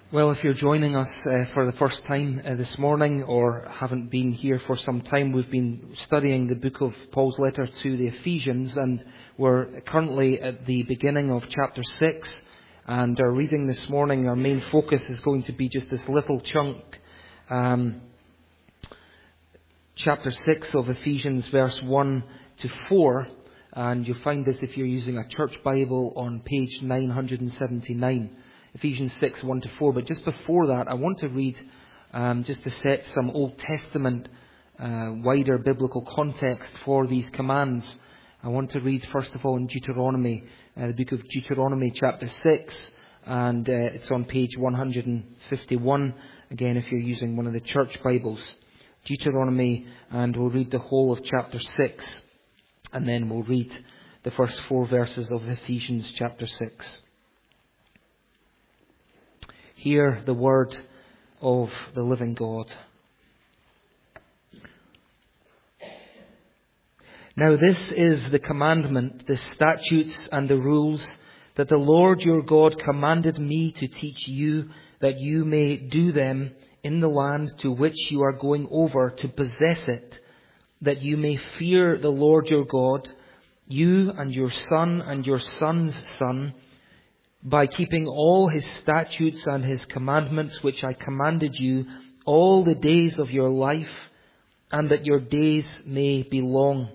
Well, if you're joining us for the first time this morning or haven't been here for some time, we've been studying the book of Paul's letter to the Ephesians, and we're currently at the beginning of chapter 6. And our reading this morning, our main focus is going to be just this little chunk. Chapter 6 of Ephesians, verse 1 to 4. And you'll find this if you're using a church Bible on page 979. Ephesians 6, 1 to 4. But just before that, I want to read, just to set some Old Testament, wider biblical context for these commands. I want to read, first of all, in Deuteronomy, the book of Deuteronomy, chapter 6. And it's on page 151, again, if you're using one of the church Bibles. Deuteronomy, and we'll read the whole of chapter 6. And then we'll read the first 4 verses of Ephesians chapter 6. Hear the word of the living God. Now this is the commandment, the statutes and the rules that the Lord your God commanded me to teach you, that you may do them in the land to which you are going over to possess it, that you may fear the Lord your God, you and your son and your son's son, by keeping all his statutes and his commandments which I commanded you all the days of your life, and that your days may be long.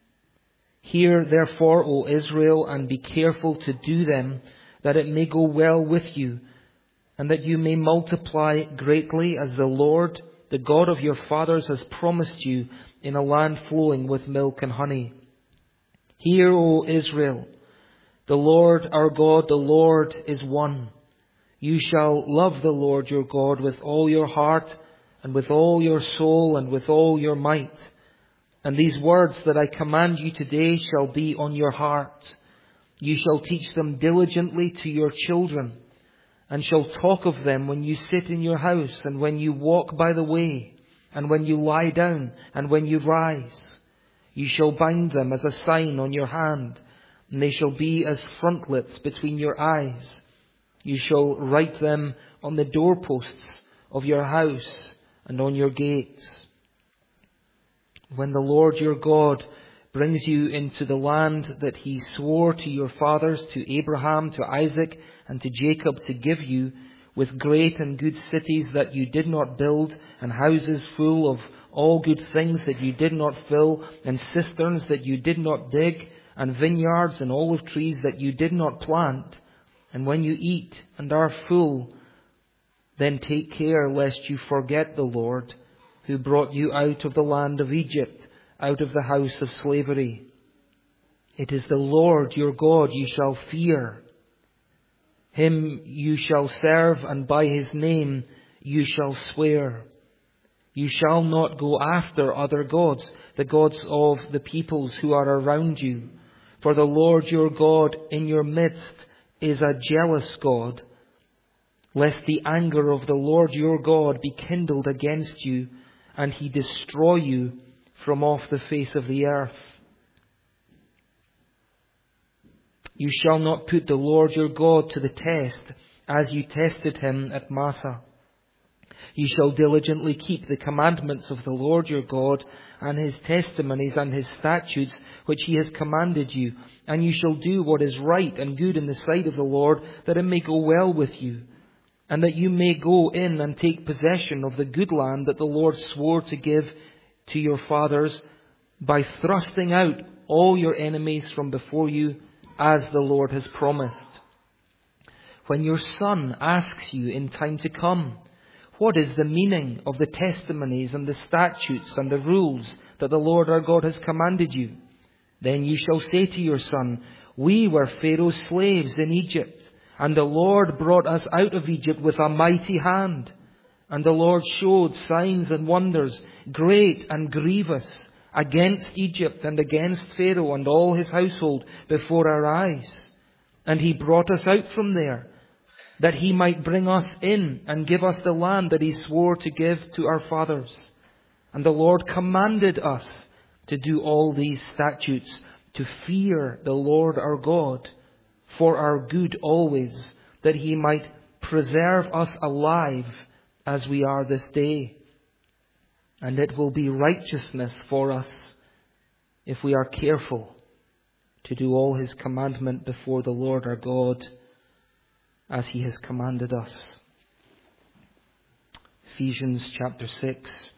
Hear therefore, O Israel, and be careful to do them, that it may go well with you, and that you may multiply greatly, as the Lord, the God of your fathers, has promised you, in a land flowing with milk and honey. Hear, O Israel, the Lord our God, the Lord is one. You shall love the Lord your God with all your heart, and with all your soul, and with all your might. And these words that I command you today shall be on your heart. You shall teach them diligently to your children, and shall talk of them when you sit in your house, and when you walk by the way, and when you lie down, and when you rise. You shall bind them as a sign on your hand, and they shall be as frontlets between your eyes. You shall write them on the doorposts of your house and on your gates. When the Lord your God brings you into the land that he swore to your fathers, to Abraham, to Isaac, and to Jacob to give you, with great and good cities that you did not build, and houses full of all good things that you did not fill, and cisterns that you did not dig, and vineyards and olive trees that you did not plant. And when you eat and are full, then take care lest you forget the Lord, who brought you out of the land of Egypt, out of the house of slavery. It is the Lord your God you shall fear. Him you shall serve, and by his name you shall swear. You shall not go after other gods, the gods of the peoples who are around you. For the Lord your God in your midst is a jealous God, lest the anger of the Lord your God be kindled against you, and he destroy you from off the face of the earth. You shall not put the Lord your God to the test, as you tested him at Massah. You shall diligently keep the commandments of the Lord your God, and his testimonies and his statutes which he has commanded you. And you shall do what is right and good in the sight of the Lord, that it may go well with you, and that you may go in and take possession of the good land that the Lord swore to give to your fathers, by thrusting out all your enemies from before you, as the Lord has promised. When your son asks you in time to come, what is the meaning of the testimonies and the statutes and the rules that the Lord our God has commanded you? Then you shall say to your son, we were Pharaoh's slaves in Egypt, and the Lord brought us out of Egypt with a mighty hand. And the Lord showed signs and wonders, great and grievous, against Egypt and against Pharaoh and all his household before our eyes. And he brought us out from there, that he might bring us in and give us the land that he swore to give to our fathers. And the Lord commanded us to do all these statutes, to fear the Lord our God, for our good always, that he might preserve us alive as we are this day. And it will be righteousness for us if we are careful to do all His commandment before the Lord our God as He has commanded us. Ephesians chapter 6.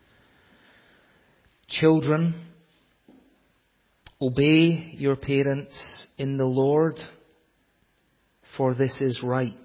Children, obey your parents in the Lord, for this is right.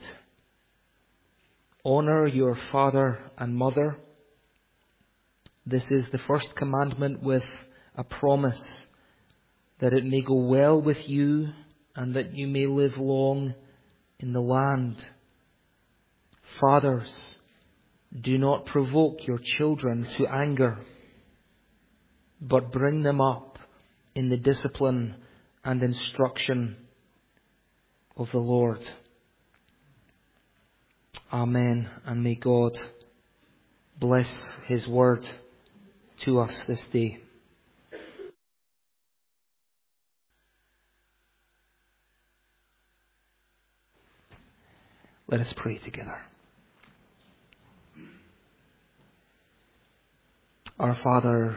Honor your father and mother. This is the first commandment with a promise that it may go well with you and that you may live long in the land. Fathers, do not provoke your children to anger, but bring them up in the discipline and instruction of the Lord. Amen. And may God bless His word to us this day. Let us pray together. Our Father,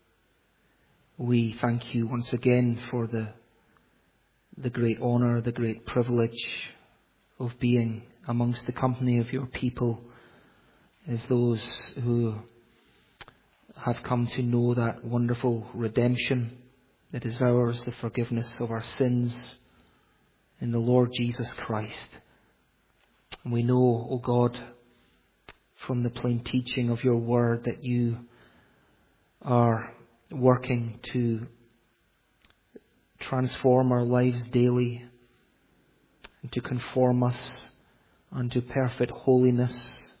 we thank You once again for the great honour, the great privilege of being amongst the company of Your people as those who have come to know that wonderful redemption that is ours, the forgiveness of our sins in the Lord Jesus Christ. And we know, O God, from the plain teaching of Your word that You are working to transform our lives daily and to conform us unto perfect holiness.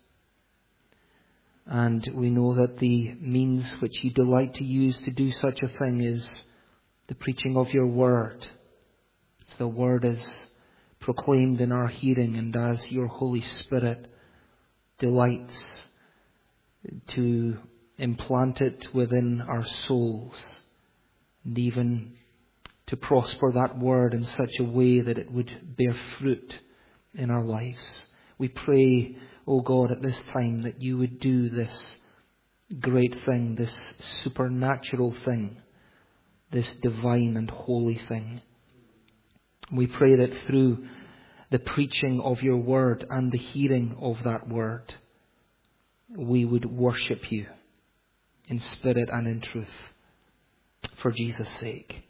And we know that the means which You delight to use to do such a thing is the preaching of Your word. As the word is proclaimed in our hearing, and as Your Holy Spirit delights to implant it within our souls, and even to prosper that word in such a way that it would bear fruit in our lives. We pray, O God, at this time that You would do this great thing, this supernatural thing, this divine and holy thing. We pray that through the preaching of Your word and the hearing of that word, we would worship You in spirit and in truth, for Jesus' sake.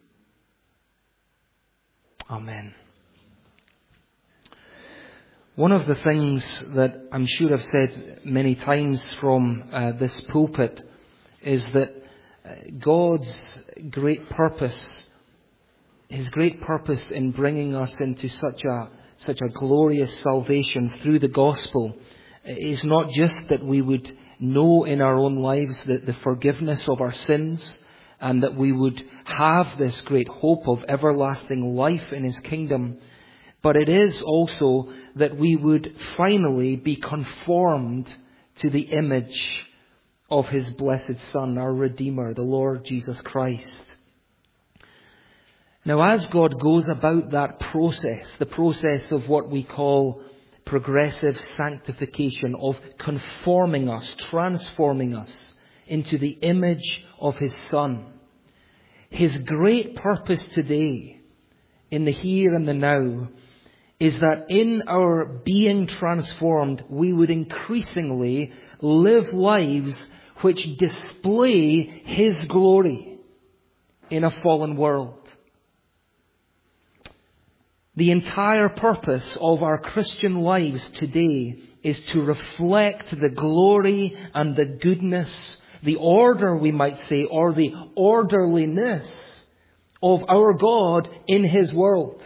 Amen. One of the things that I'm sure I've said many times from this pulpit is that God's great purpose, His great purpose in bringing us into such a glorious salvation through the gospel is not just that we would know in our own lives the forgiveness of our sins, and that we would have this great hope of everlasting life in His kingdom, but it is also that we would finally be conformed to the image of His blessed Son, our Redeemer, the Lord Jesus Christ. Now, as God goes about that process, the process of what we call progressive sanctification, of conforming us, transforming us into the image of His Son, His great purpose today, in the here and the now, is that in our being transformed, we would increasingly live lives which display His glory in a fallen world. The entire purpose of our Christian lives today is to reflect the glory and the goodness, the order, we might say, or the orderliness of our God in His world.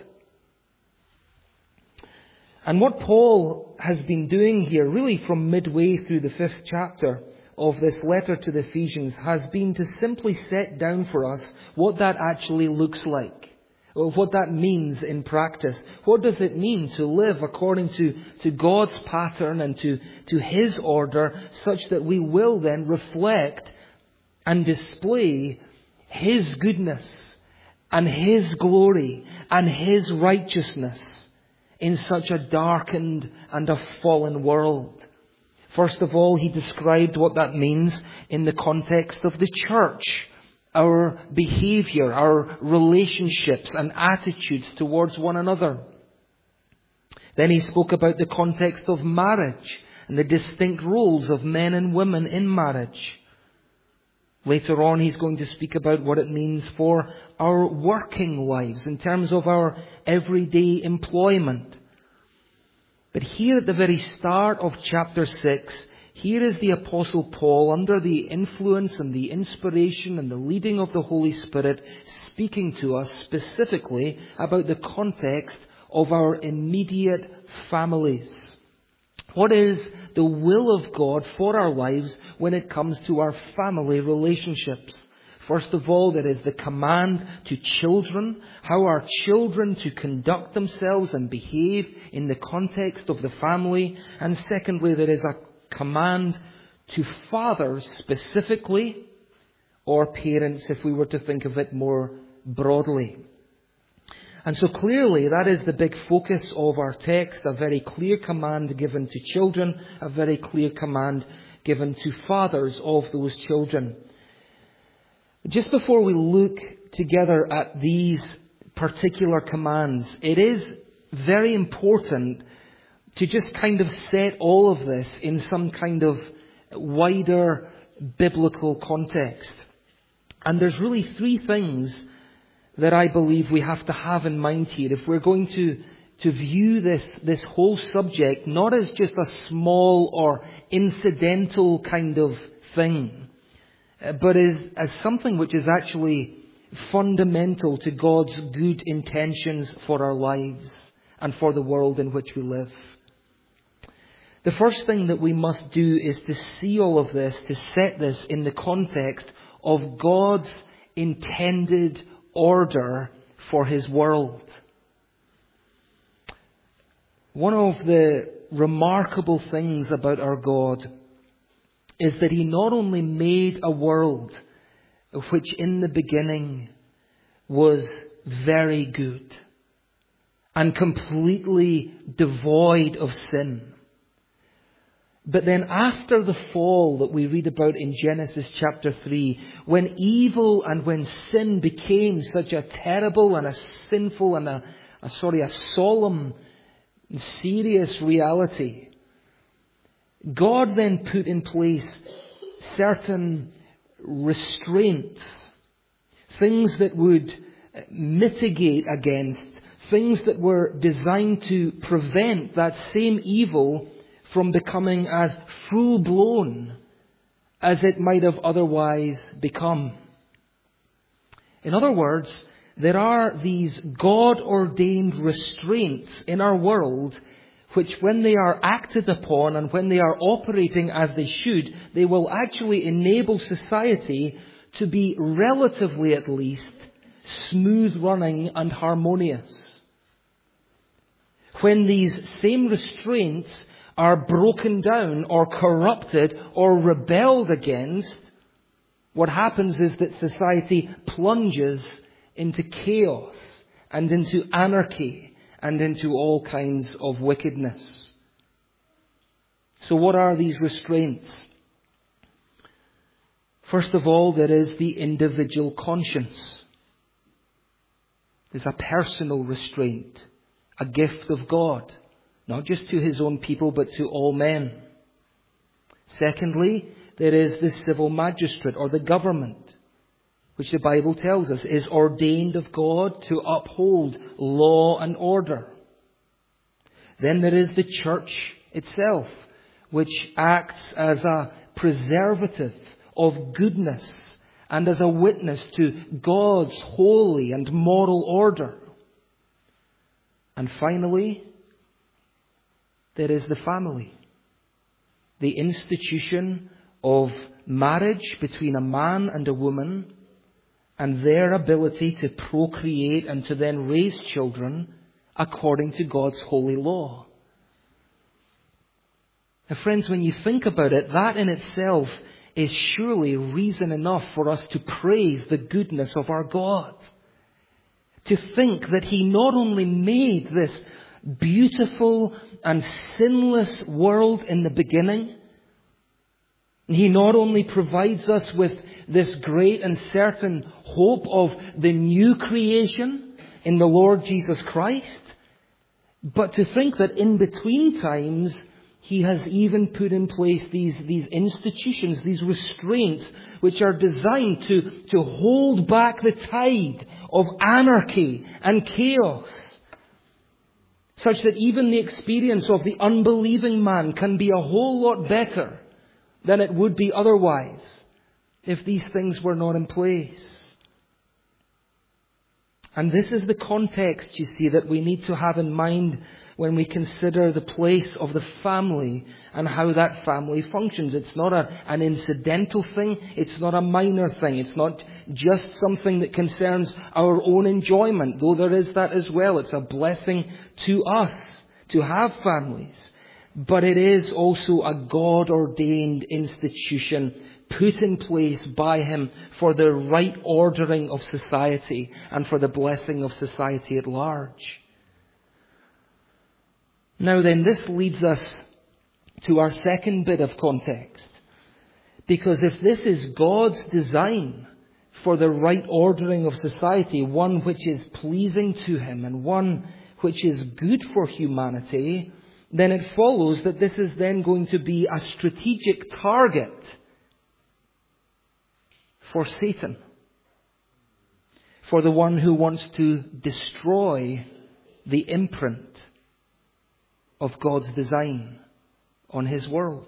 And what Paul has been doing here, really from midway through the 5th chapter of this letter to the Ephesians, has been to simply set down for us what that actually looks like, or what that means in practice. What does it mean to live according to God's pattern and to His order, such that we will then reflect and display His goodness and His glory and His righteousness in such a darkened and a fallen world. First of all, he described what that means in the context of the church, our behavior, our relationships and attitudes towards one another. Then he spoke about the context of marriage and the distinct roles of men and women in marriage. Later on, he's going to speak about what it means for our working lives in terms of our everyday employment. But here at the very start of chapter 6, here is the Apostle Paul, under the influence and the inspiration and the leading of the Holy Spirit, speaking to us specifically about the context of our immediate families. What is the will of God for our lives when it comes to our family relationships? First of all, there is the command to children, how are children to conduct themselves and behave in the context of the family. And secondly, there is a command to fathers specifically, or parents if we were to think of it more broadly. And so clearly that is the big focus of our text, a very clear command given to children, a very clear command given to fathers of those children. Just before we look together at these particular commands, it is very important to just kind of set all of this in some kind of wider biblical context. And there's really three things that I believe we have to have in mind here if we're going to view this whole subject not as just a small or incidental kind of thing, but as something which is actually fundamental to God's good intentions for our lives and for the world in which we live. The first thing that we must do is to see all of this, to set this in the context of God's intended order for His world. One of the remarkable things about our God is that He not only made a world which in the beginning was very good and completely devoid of sin, but then after the fall that we read about in Genesis chapter 3, when evil and when sin became such a terrible and a sinful and a solemn and serious reality, God then put in place certain restraints, things that would mitigate against, things that were designed to prevent that same evil from becoming as full-blown as it might have otherwise become. In other words, there are these God-ordained restraints in our world which, when they are acted upon and when they are operating as they should, they will actually enable society to be relatively, at least, smooth running and harmonious. When these same restraints are broken down or corrupted or rebelled against, what happens is that society plunges into chaos and into anarchy and into all kinds of wickedness. So what are these restraints? First of all, there is the individual conscience. There's a personal restraint, a gift of God. Not just to His own people, but to all men. Secondly, there is the civil magistrate or the government, which the Bible tells us is ordained of God to uphold law and order. Then there is the church itself, which acts as a preservative of goodness and as a witness to God's holy and moral order. And finally, there is the family, the institution of marriage between a man and a woman, and their ability to procreate and to then raise children according to God's holy law. Now, friends, when you think about it, that in itself is surely reason enough for us to praise the goodness of our God. To think that He not only made beautiful and sinless world in the beginning. He not only provides us with this great and certain hope of the new creation in the Lord Jesus Christ, but to think that in between times, He has even put in place these institutions, these restraints, which are designed to hold back the tide of anarchy and chaos, such that even the experience of the unbelieving man can be a whole lot better than it would be otherwise if these things were not in place. And this is the context, you see, that we need to have in mind when we consider the place of the family and how that family functions. It's not an incidental thing. It's not a minor thing. It's not just something that concerns our own enjoyment, though there is that as well. It's a blessing to us to have families. But it is also a God-ordained institution put in place by Him for the right ordering of society and for the blessing of society at large. Now then, this leads us to our second bit of context. Because if this is God's design for the right ordering of society, one which is pleasing to Him and one which is good for humanity, then it follows that this is then going to be a strategic target for Satan, for the one who wants to destroy the imprint of God's design on His world.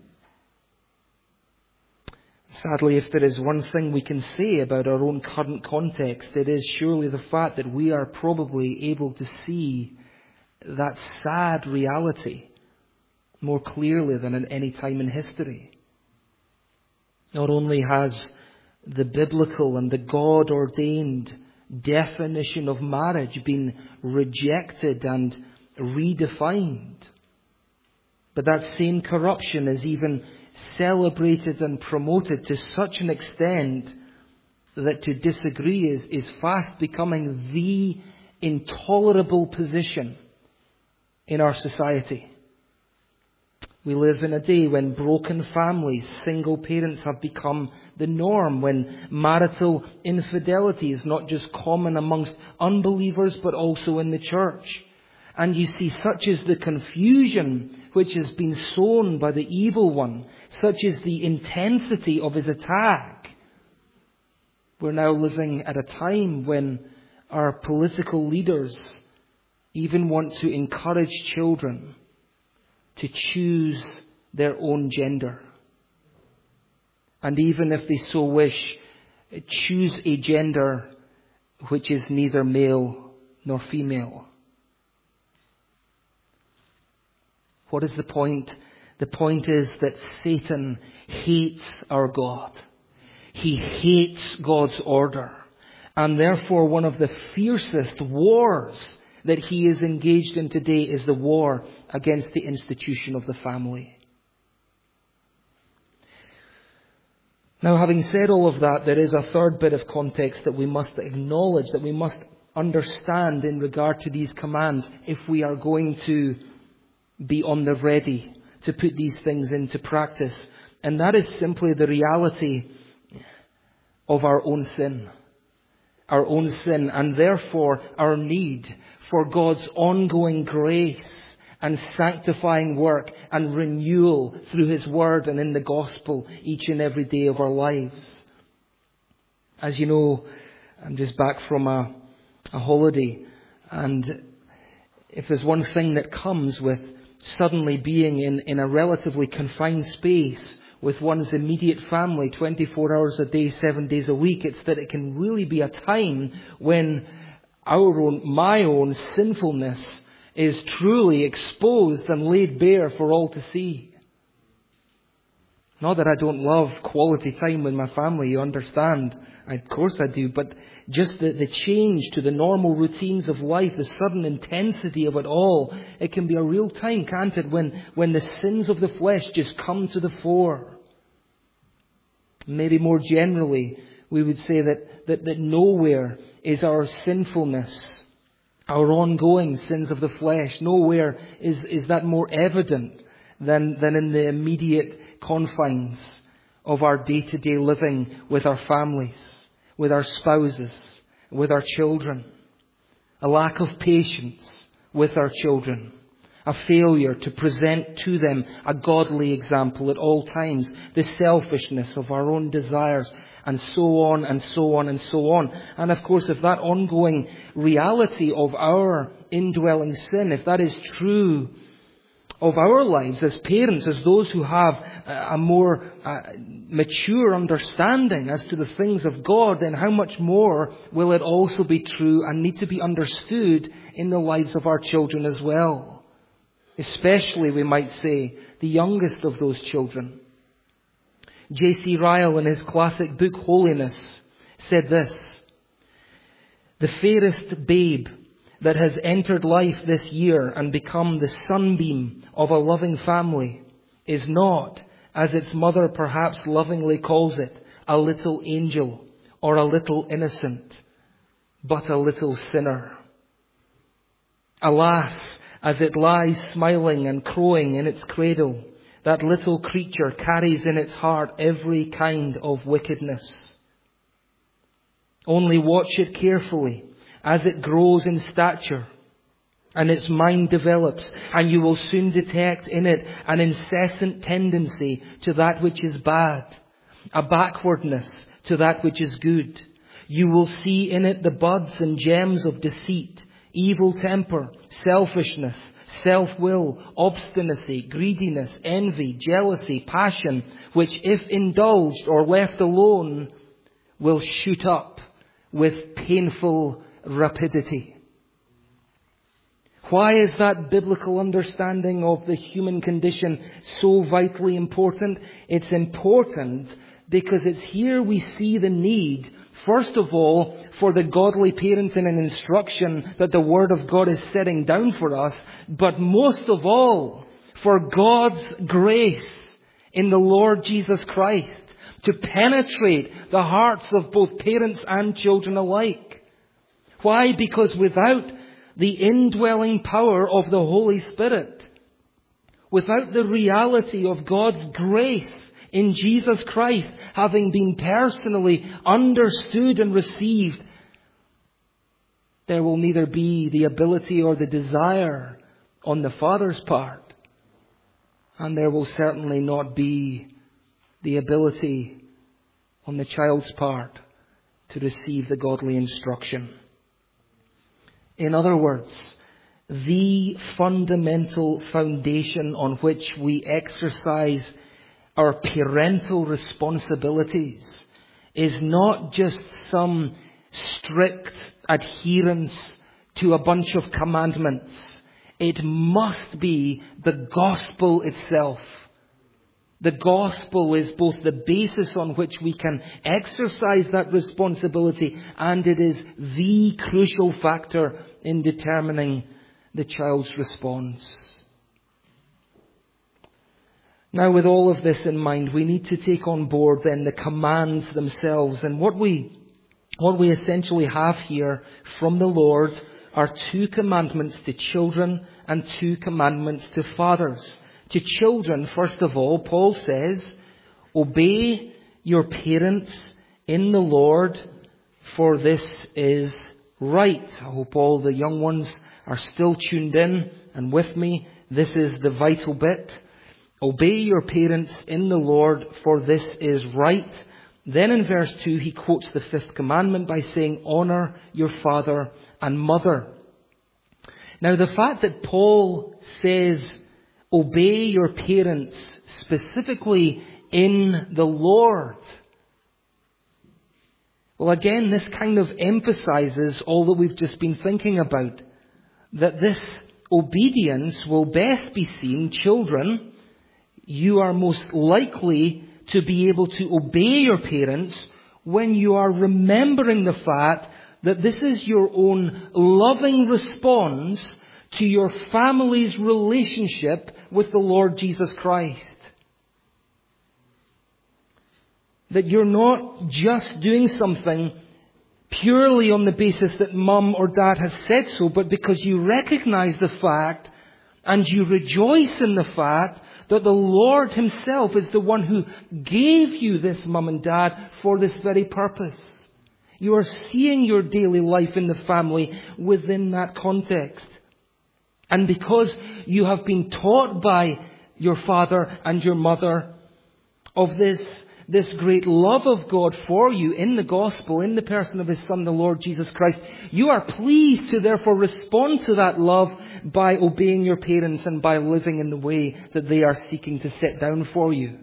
Sadly, if there is one thing we can say about our own current context, it is surely the fact that we are probably able to see that sad reality more clearly than at any time in history. Not only has the biblical and the God-ordained definition of marriage been rejected and redefined, but that same corruption is even celebrated and promoted to such an extent that to disagree is fast becoming the intolerable position in our society. We live in a day when broken families, single parents have become the norm, when marital infidelity is not just common amongst unbelievers but also in the church. And you see, such is the confusion which has been sown by the evil one, such is the intensity of his attack. We're now living at a time when our political leaders even want to encourage children to choose their own gender. And even if they so wish, choose a gender which is neither male nor female. What is the point? The point is that Satan hates our God. He hates God's order. And therefore one of the fiercest wars that he is engaged in today is the war against the institution of the family. Now, having said all of that, there is a third bit of context that we must acknowledge, that we must understand in regard to these commands if we are going to be on the ready to put these things into practice. And that is simply the reality of our own sin. Our own sin, and therefore our need for God's ongoing grace and sanctifying work and renewal through His Word and in the Gospel each and every day of our lives. As you know, I'm just back from a holiday, and if there's one thing that comes with suddenly being in a relatively confined space with one's immediate family 24 hours a day, 7 days a week, it's that it can really be a time when my own sinfulness is truly exposed and laid bare for all to see. Not that I don't love quality time with my family, you understand. Of course I do, but just the change to the normal routines of life, the sudden intensity of it all, it can be a real time, can't it, when the sins of the flesh just come to the fore. Maybe more generally, we would say that nowhere is our sinfulness our ongoing sins of the flesh. Nowhere is that more evident than in the immediate confines of our day-to-day living with our families, with our spouses, with our children. A lack of patience with our children. A failure to present to them a godly example at all times. The selfishness of our own desires, and so on and so on and so on. And of course, if that ongoing reality of our indwelling sin, if that is true of our lives as parents, as those who have a more mature understanding as to the things of God, then how much more will it also be true and need to be understood in the lives of our children as well? Especially, we might say, the youngest of those children. J.C. Ryle, in his classic book Holiness, said this: "The fairest babe that has entered life this year and become the sunbeam of a loving family is not, as its mother perhaps lovingly calls it, a little angel or a little innocent, but a little sinner. Alas, as it lies smiling and crowing in its cradle, that little creature carries in its heart every kind of wickedness. Only watch it carefully as it grows in stature and its mind develops, and you will soon detect in it an incessant tendency to that which is bad, a backwardness to that which is good. You will see in it the buds and gems of deceit, evil temper, selfishness, self-will, obstinacy, greediness, envy, jealousy, passion, which if indulged or left alone will shoot up with painful rapidity." Why is that biblical understanding of the human condition so vitally important? It's important because it's here we see the need, first of all, for the godly parenting and instruction that the Word of God is setting down for us, but most of all, for God's grace in the Lord Jesus Christ to penetrate the hearts of both parents and children alike. Why? Because without the indwelling power of the Holy Spirit, without the reality of God's grace in Jesus Christ having been personally understood and received, there will neither be the ability or the desire on the father's part, and there will certainly not be the ability on the child's part to receive the godly instruction. In other words, the fundamental foundation on which we exercise our parental responsibilities is not just some strict adherence to a bunch of commandments. It must be the gospel itself. The gospel is both the basis on which we can exercise that responsibility, and it is the crucial factor in determining the child's response. Now, with all of this in mind, we need to take on board then the commands themselves. And what we essentially have here from the Lord are 2 commandments to children and 2 commandments to fathers. To children, first of all, Paul says, "Obey your parents in the Lord, for this is right." I hope all the young ones are still tuned in and with me. This is the vital bit. "Obey your parents in the Lord, for this is right." Then in verse 2, he quotes the 5th commandment by saying, "Honor your father and mother." Now, the fact that Paul says, "Obey your parents," specifically in the Lord, well, again, this kind of emphasizes all that we've just been thinking about. That this obedience will best be seen, children, you are most likely to be able to obey your parents when you are remembering the fact that this is your own loving response to your family's relationship with the Lord Jesus Christ. That you're not just doing something purely on the basis that mum or dad has said so, but because you recognize the fact and you rejoice in the fact that the Lord himself is the one who gave you this mum and dad for this very purpose. You are seeing your daily life in the family within that context. And because you have been taught by your father and your mother of this great love of God for you in the gospel, in the person of his Son, the Lord Jesus Christ, you are pleased to therefore respond to that love by obeying your parents and by living in the way that they are seeking to set down for you.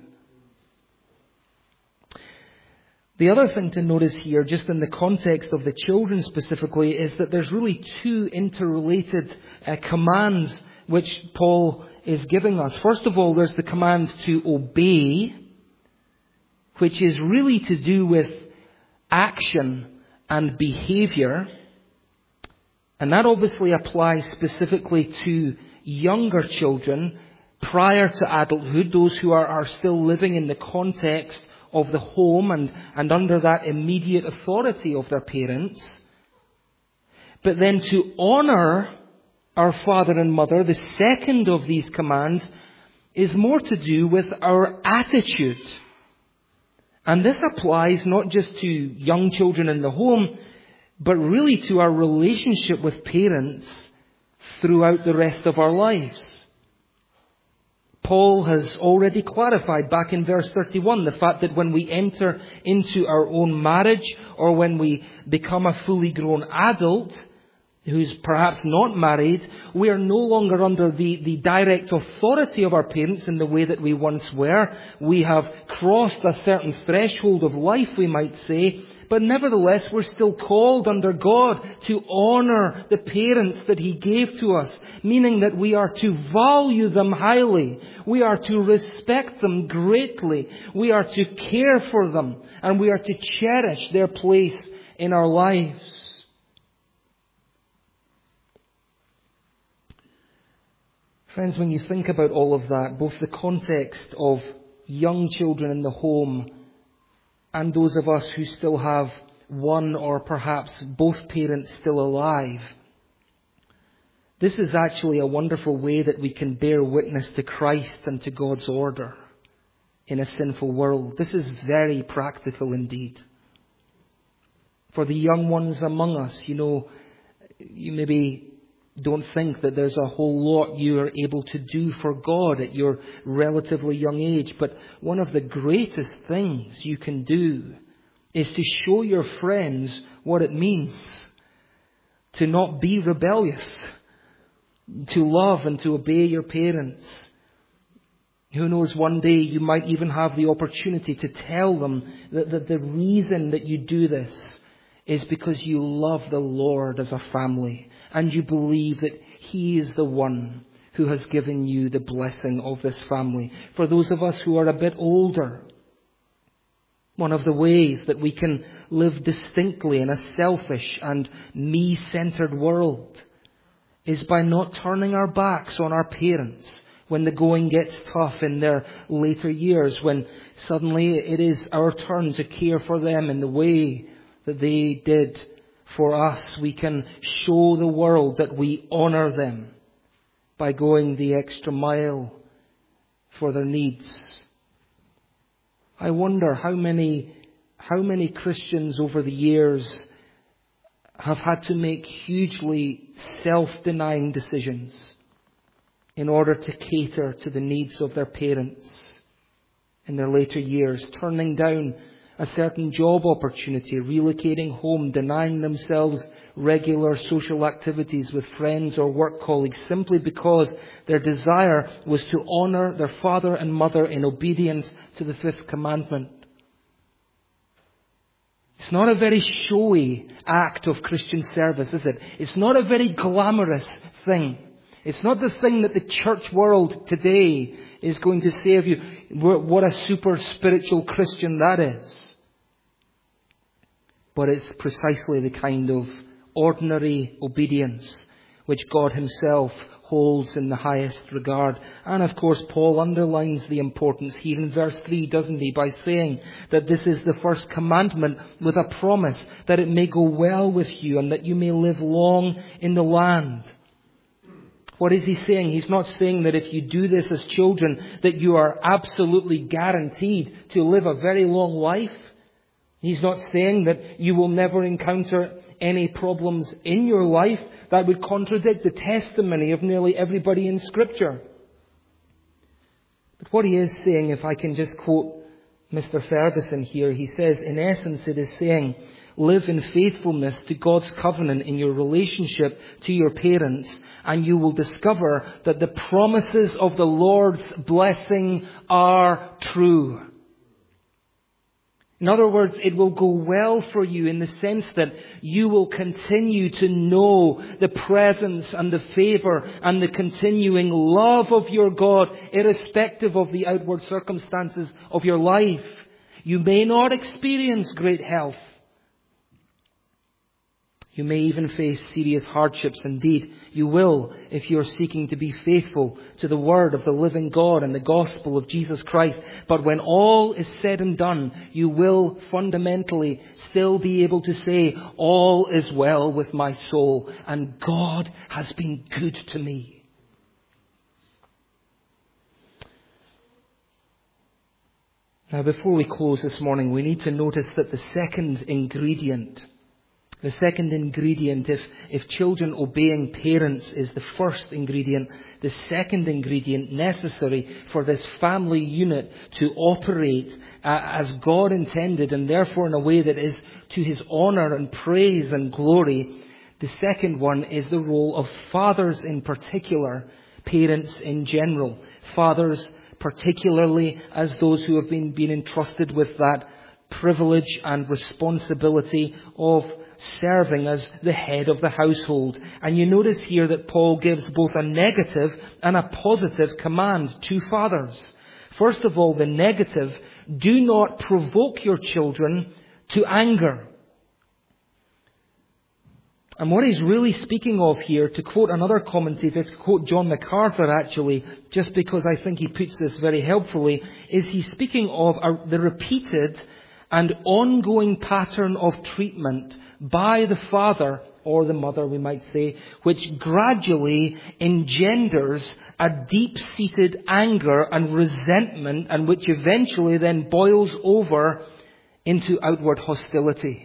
The other thing to notice here, just in the context of the children specifically, is that there's really two interrelated commands which Paul is giving us. First of all, there's the command to obey, which is really to do with action and behavior. And that obviously applies specifically to younger children prior to adulthood, those who are still living in the context of the home and under that immediate authority of their parents. But then to honor our father and mother, the second of these commands, is more to do with our attitude. And this applies not just to young children in the home, but really to our relationship with parents throughout the rest of our lives. Paul has already clarified back in verse 31 the fact that when we enter into our own marriage, or when we become a fully grown adult who's perhaps not married, we are no longer under the direct authority of our parents in the way that we once were. We have crossed a certain threshold of life, we might say, but nevertheless we're still called under God to honor the parents that he gave to us, meaning that we are to value them highly. We are to respect them greatly. We are to care for them, and we are to cherish their place in our lives. Friends, when you think about all of that, both the context of young children in the home and those of us who still have one or perhaps both parents still alive, this is actually a wonderful way that we can bear witness to Christ and to God's order in a sinful world. This is very practical indeed. For the young ones among us, you maybe don't think that there's a whole lot you are able to do for God at your relatively young age. But one of the greatest things you can do is to show your friends what it means to not be rebellious, to love and to obey your parents. Who knows, one day you might even have the opportunity to tell them that the reason that you do this is because you love the Lord as a family, and you believe that he is the one who has given you the blessing of this family. For those of us who are a bit older, one of the ways that we can live distinctly in a selfish and me-centered world is by not turning our backs on our parents when the going gets tough in their later years, when suddenly it is our turn to care for them in the way that they did for us. We can show the world that we honor them by going the extra mile for their needs. I wonder how many Christians over the years have had to make hugely self-denying decisions in order to cater to the needs of their parents in their later years, turning down a certain job opportunity, relocating home, denying themselves regular social activities with friends or work colleagues simply because their desire was to honor their father and mother in obedience to the fifth commandment. It's not a very showy act of Christian service, is it? It's not a very glamorous thing. It's not the thing that the church world today is going to say of you, what a super spiritual Christian that is. But it's precisely the kind of ordinary obedience which God himself holds in the highest regard. And of course, Paul underlines the importance here in verse 3, doesn't he, by saying that this is the first commandment with a promise that it may go well with you and that you may live long in the land. What is he saying? He's not saying that if you do this as children that you are absolutely guaranteed to live a very long life. He's not saying that you will never encounter any problems in your life. That would contradict the testimony of nearly everybody in Scripture. But what he is saying, if I can just quote Mr. Ferguson here, he says, in essence it is saying, live in faithfulness to God's covenant in your relationship to your parents, and you will discover that the promises of the Lord's blessing are true. In other words, it will go well for you in the sense that you will continue to know the presence and the favor and the continuing love of your God, irrespective of the outward circumstances of your life. You may not experience great health. You may even face serious hardships. Indeed, you will if you're seeking to be faithful to the word of the living God and the gospel of Jesus Christ. But when all is said and done, you will fundamentally still be able to say, all is well with my soul, and God has been good to me. Now, before we close this morning, we need to notice that the second ingredient, if children obeying parents is the first ingredient, the second ingredient necessary for this family unit to operate as God intended, and therefore in a way that is to His honor and praise and glory, the second one is the role of fathers in particular, parents in general. Fathers particularly as those who have been entrusted with that privilege and responsibility of serving as the head of the household. And you notice here that Paul gives both a negative and a positive command to fathers. First of all, the negative, do not provoke your children to anger. And what he's really speaking of here, to quote another commentator, to quote John MacArthur actually, just because I think he puts this very helpfully, is he's speaking of the repeated and ongoing pattern of treatment by the father, or the mother we might say, which gradually engenders a deep-seated anger and resentment, and which eventually then boils over into outward hostility.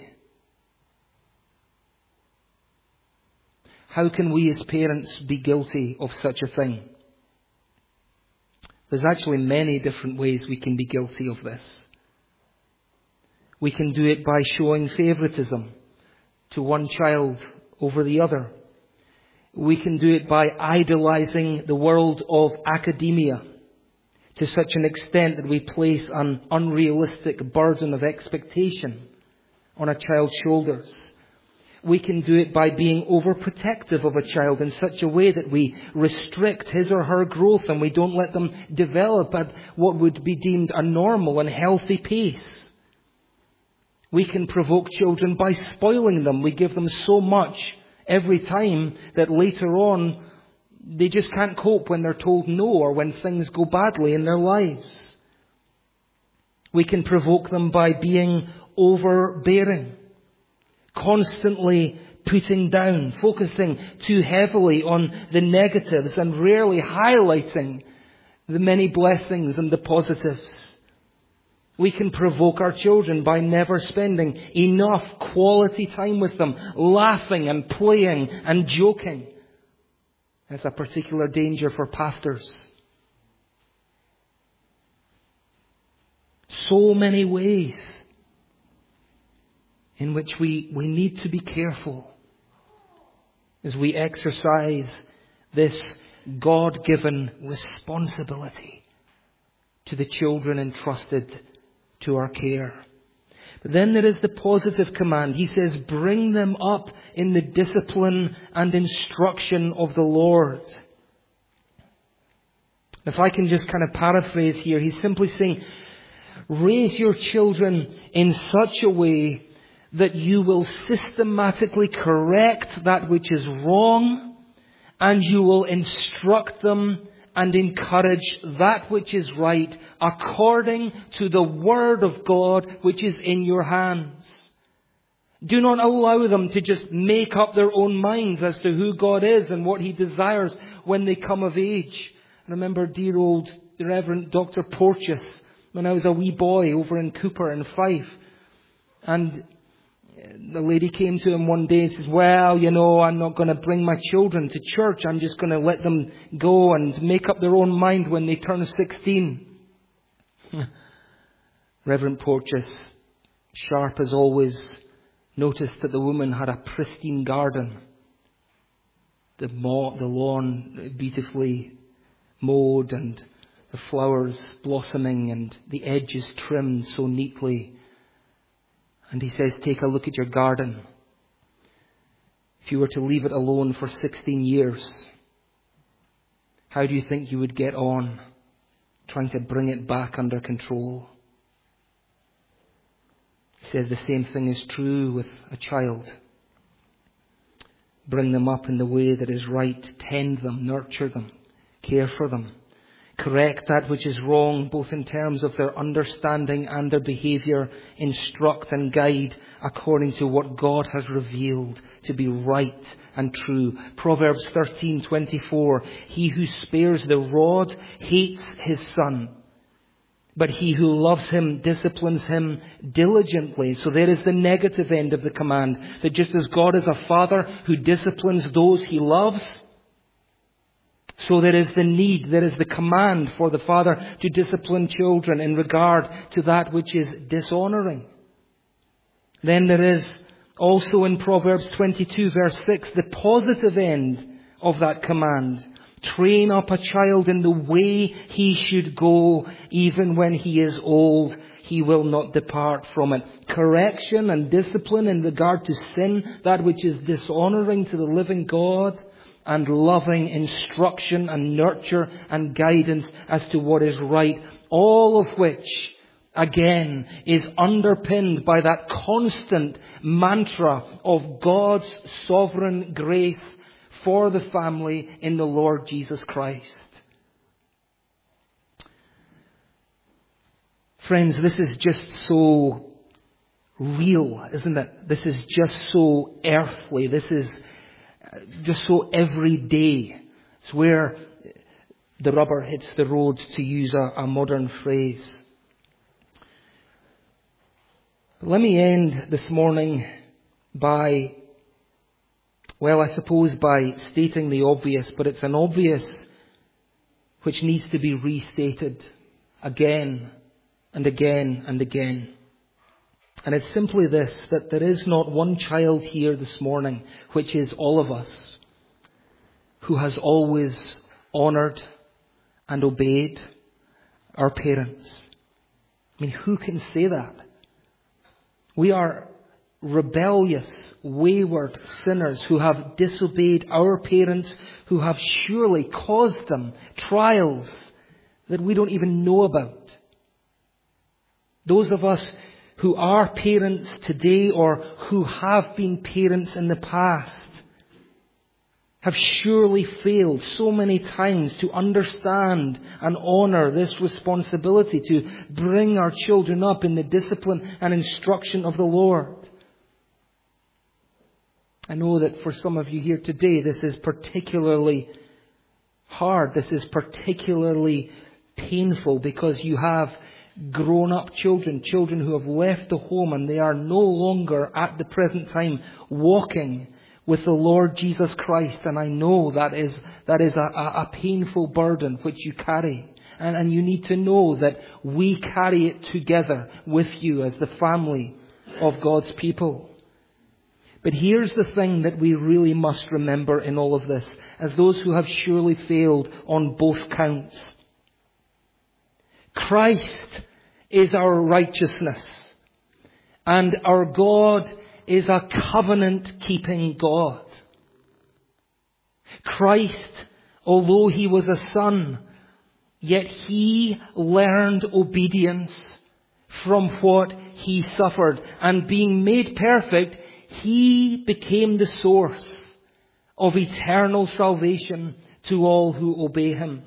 How can we as parents be guilty of such a thing? There's actually many different ways we can be guilty of this. We can do it by showing favoritism to one child over the other. We can do it by idolizing the world of academia to such an extent that we place an unrealistic burden of expectation on a child's shoulders. We can do it by being overprotective of a child in such a way that we restrict his or her growth and we don't let them develop at what would be deemed a normal and healthy pace. We can provoke children by spoiling them. We give them so much every time that later on they just can't cope when they're told no or when things go badly in their lives. We can provoke them by being overbearing, constantly putting down, focusing too heavily on the negatives and rarely highlighting the many blessings and the positives. We can provoke our children by never spending enough quality time with them, laughing and playing and joking. That's a particular danger for pastors. So many ways in which we need to be careful as we exercise this God-given responsibility to the children entrusted to our care. But then there is the positive command. He says, bring them up in the discipline and instruction of the Lord. If I can just kind of paraphrase here, he's simply saying, raise your children in such a way that you will systematically correct that which is wrong and you will instruct them and encourage that which is right according to the word of God which is in your hands. Do not allow them to just make up their own minds as to who God is and what He desires when they come of age. I remember dear old Reverend Dr. Porteous when I was a wee boy over in Cooper in Fife. And the lady came to him one day and says, well, I'm not going to bring my children to church. I'm just going to let them go and make up their own mind when they turn 16. Reverend Porteous, sharp as always, noticed that the woman had a pristine garden. The lawn beautifully mowed and the flowers blossoming and the edges trimmed so neatly. And he says, take a look at your garden. If you were to leave it alone for 16 years, how do you think you would get on trying to bring it back under control? He says the same thing is true with a child. Bring them up in the way that is right. Tend them, nurture them, care for them. Correct that which is wrong, both in terms of their understanding and their behaviour. Instruct and guide according to what God has revealed to be right and true. Proverbs 13:24. He who spares the rod hates his son, but he who loves him disciplines him diligently. So there is the negative end of the command, that just as God is a father who disciplines those He loves, so there is the need, there is the command for the father to discipline children in regard to that which is dishonouring. Then there is also in Proverbs 22 verse 6, the positive end of that command. Train up a child in the way he should go, even when he is old, he will not depart from it. Correction and discipline in regard to sin, that which is dishonouring to the living God, and loving instruction and nurture and guidance as to what is right. All of which, again, is underpinned by that constant mantra of God's sovereign grace for the family in the Lord Jesus Christ. Friends, this is just so real, isn't it? This is just so earthly. This is just so everyday. It's where the rubber hits the road, to use a modern phrase. But let me end this morning by stating the obvious, but it's an obvious which needs to be restated again and again and again. And it's simply this, that there is not one child here this morning, which is all of us, who has always honoured and obeyed our parents. I mean, who can say that? We are rebellious, wayward sinners who have disobeyed our parents, who have surely caused them trials that we don't even know about. Those of us who are parents today or who have been parents in the past have surely failed so many times to understand and honour this responsibility to bring our children up in the discipline and instruction of the Lord. I know that for some of you here today, this is particularly hard. This is particularly painful because you have grown-up children who have left the home and they are no longer at the present time walking with the Lord Jesus Christ. And I know that is a painful burden which you carry. And you need to know that we carry it together with you as the family of God's people. But here's the thing that we really must remember in all of this, as those who have surely failed on both counts. Christ is our righteousness, and our God is a covenant-keeping God. Christ, although He was a son, yet He learned obedience from what He suffered. And being made perfect, He became the source of eternal salvation to all who obey Him.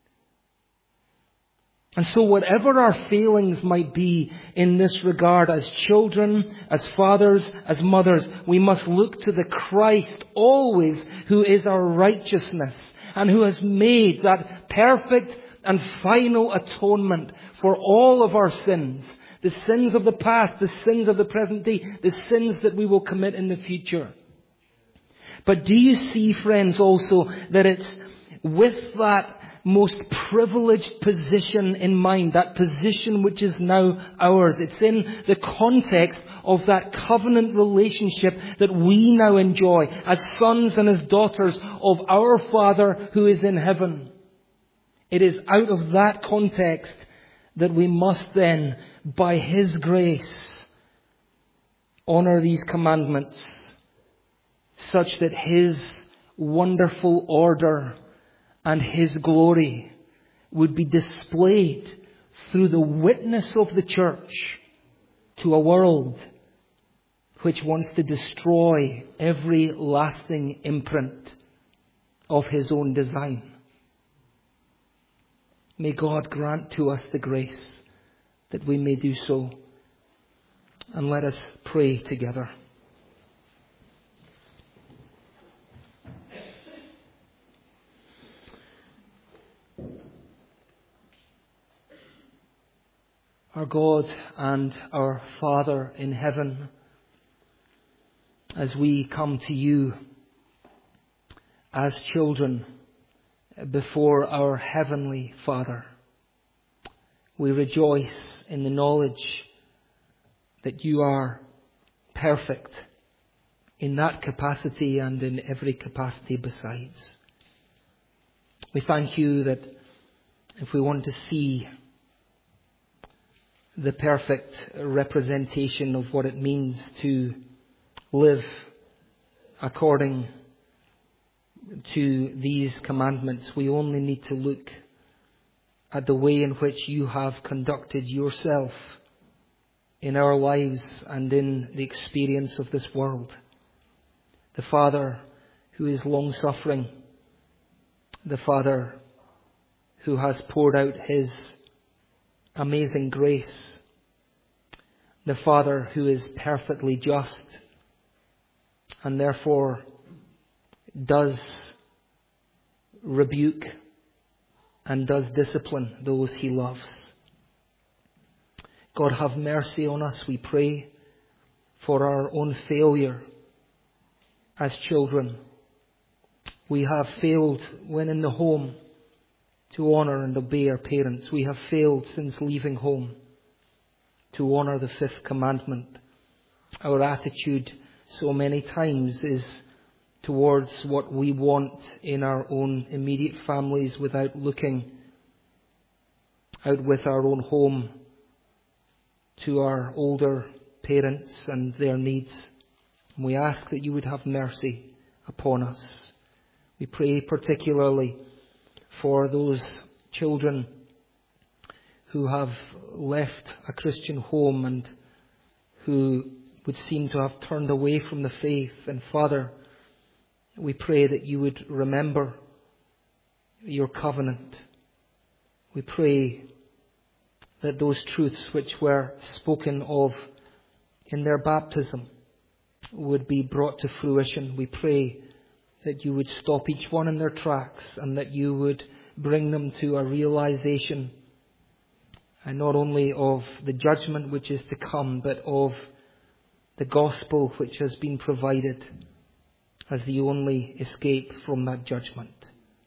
And so whatever our failings might be in this regard, as children, as fathers, as mothers, we must look to the Christ always, who is our righteousness and who has made that perfect and final atonement for all of our sins. The sins of the past, the sins of the present day, the sins that we will commit in the future. But do you see, friends, also that it's with that most privileged position in mind, that position which is now ours. It's in the context of that covenant relationship that we now enjoy as sons and as daughters of our Father who is in heaven. It is out of that context that we must then, by His grace, honor these commandments such that His wonderful order and His glory would be displayed through the witness of the church to a world which wants to destroy every lasting imprint of His own design. May God grant to us the grace that we may do so. And let us pray together. Our God and our Father in heaven, as we come to You as children before our Heavenly Father, we rejoice in the knowledge that You are perfect in that capacity and in every capacity besides. We thank You that if we want to see the perfect representation of what it means to live according to these commandments, we only need to look at the way in which You have conducted Yourself in our lives and in the experience of this world. The Father who is long-suffering, the Father who has poured out His amazing grace, the Father who is perfectly just and therefore does rebuke and does discipline those He loves. God, have mercy on us, we pray, for our own failure as children. We have failed when in the home to honour and obey our parents. We have failed since leaving home to honour the fifth commandment. Our attitude so many times is towards what we want in our own immediate families without looking out with our own home to our older parents and their needs. And we ask that You would have mercy upon us. We pray particularly for those children who have left a Christian home and who would seem to have turned away from the faith. And Father, we pray that You would remember Your covenant. We pray that those truths which were spoken of in their baptism would be brought to fruition. We pray that You would stop each one in their tracks and that You would bring them to a realization, and not only of the judgment which is to come, but of the gospel which has been provided as the only escape from that judgment.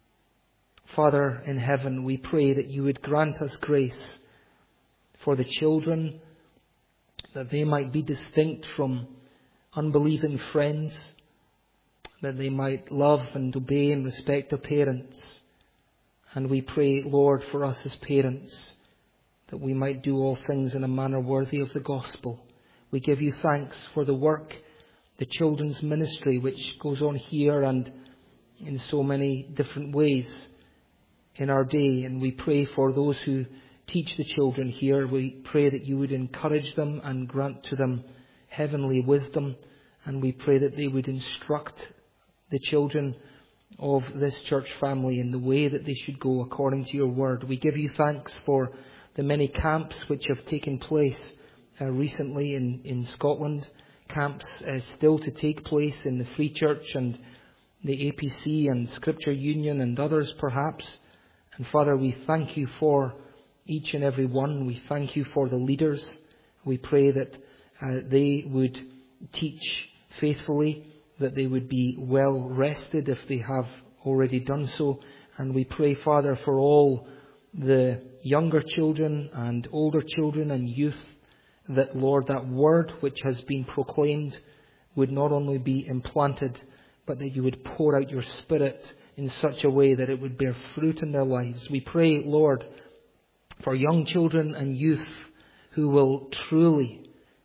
Father in heaven, we pray that You would grant us grace for the children, that they might be distinct from unbelieving friends, that they might love and obey and respect their parents. And we pray, Lord, for us as parents, that we might do all things in a manner worthy of the gospel. We give You thanks for the work, the children's ministry, which goes on here and in so many different ways in our day. And we pray for those who teach the children here. We pray that You would encourage them and grant to them heavenly wisdom. And we pray that they would instruct the children of this church family in the way that they should go according to your word. We give you thanks for the many camps which have taken place recently in Scotland, camps still to take place in the Free Church and the APC and Scripture Union and others perhaps. And Father, we thank you for each and every one. We thank you for the leaders. We pray that they would teach faithfully, that they would be well rested if they have already done so. And we pray, Father, for all the younger children and older children and youth, that, Lord, that word which has been proclaimed would not only be implanted, but that you would pour out your Spirit in such a way that it would bear fruit in their lives. We pray, Lord, for young children and youth who will truly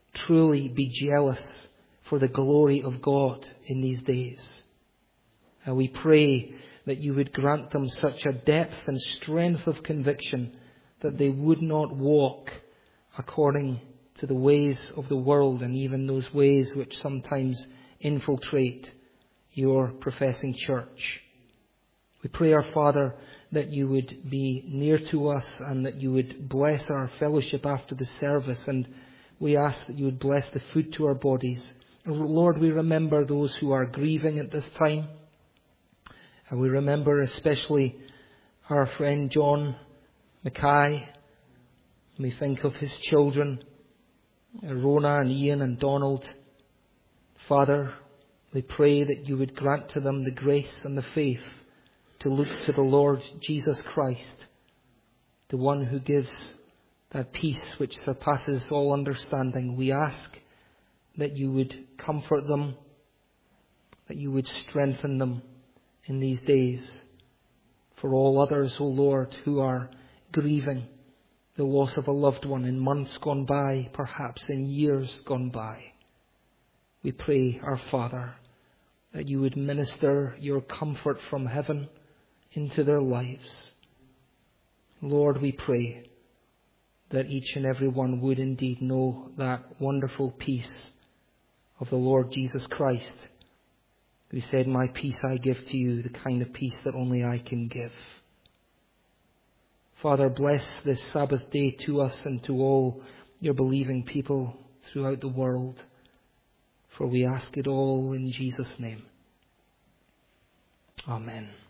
be jealous for the glory of God in these days. And we pray that you would grant them such a depth and strength of conviction that they would not walk according to the ways of the world, and even those ways which sometimes infiltrate your professing church. We pray, our Father, that you would be near to us and that you would bless our fellowship after the service, and we ask that you would bless the food to our bodies. And Lord, we remember those who are grieving at this time, and we remember especially our friend John Mackay. We think of his children, Rona and Ian and Donald. Father, we pray that you would grant to them the grace and the faith to look to the Lord Jesus Christ, the one who gives that peace which surpasses all understanding. We ask that you would comfort them, that you would strengthen them in these days. For all others, O Lord, who are grieving the loss of a loved one in months gone by, perhaps in years gone by, we pray, our Father, that you would minister your comfort from heaven into their lives. Lord, we pray that each and every one would indeed know that wonderful peace of the Lord Jesus Christ, who said, "My peace I give to you, the kind of peace that only I can give." Father, bless this Sabbath day to us and to all your believing people throughout the world, for we ask it all in Jesus' name. Amen.